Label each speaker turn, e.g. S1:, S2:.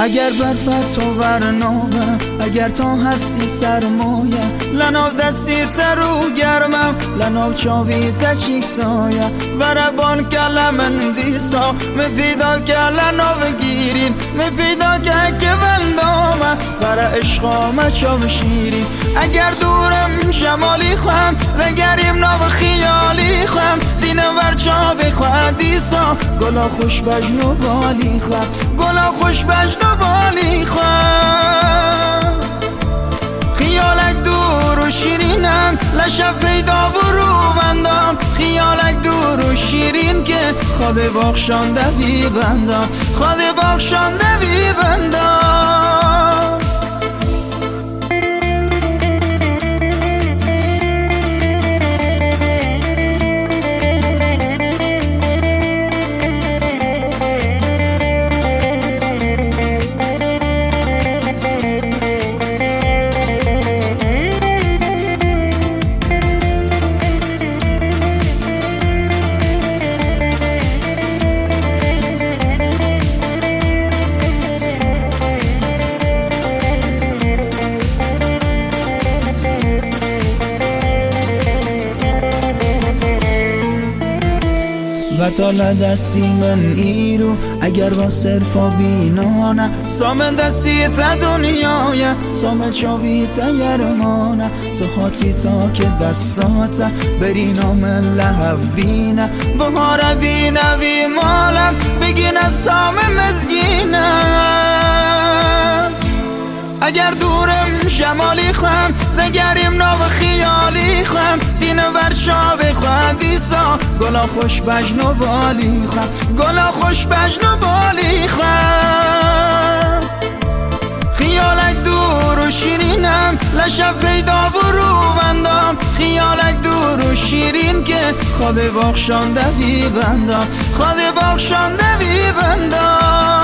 S1: اگر برفت تو ورناوم، اگر تا هستی سرمایه، لناو دستی ترو گرمم، لناو چاوی تچیک سایه، وربان کلمن دیسا مفیدا که لناو گیرین، مفیدا که وندامه ور عشقامه چاو شیرین. اگر دورم شمالی خوام دگریم ناو خیالی خوام، دینم ور چاو خواه دیسا گلا خوش بجنو بالی خواه، گلا خوش بجنو بالی خواه. خیالک دور و شیرینم لشب پیدا برو بندم، خیالک دور و شیرین که خواب بخشانده بی بندم، خواب بخشانده بی بندم. و تا لدستی من ایرو اگر با صرفا بینانه، سامن دستی تا دنیای سامن چاوی تا یرمانه، تو هاتی تا که دستاته بری نام لحب بینه، بهار بینه وی مالم بگینه سامن مزگینه. اگر دورم شمالی خوام دگریم ناو خیالی خوام، دین ورشاو خواه دیسا گلا خوش بجنو بالی خوام، گلا خوش بجنو بالی خوام. خیالک دور و شیرینم لشب پیدا برو بندم، خیالک دور و شیرین که خواب بخشانده بی بندم، خواب بخشانده بی بندم.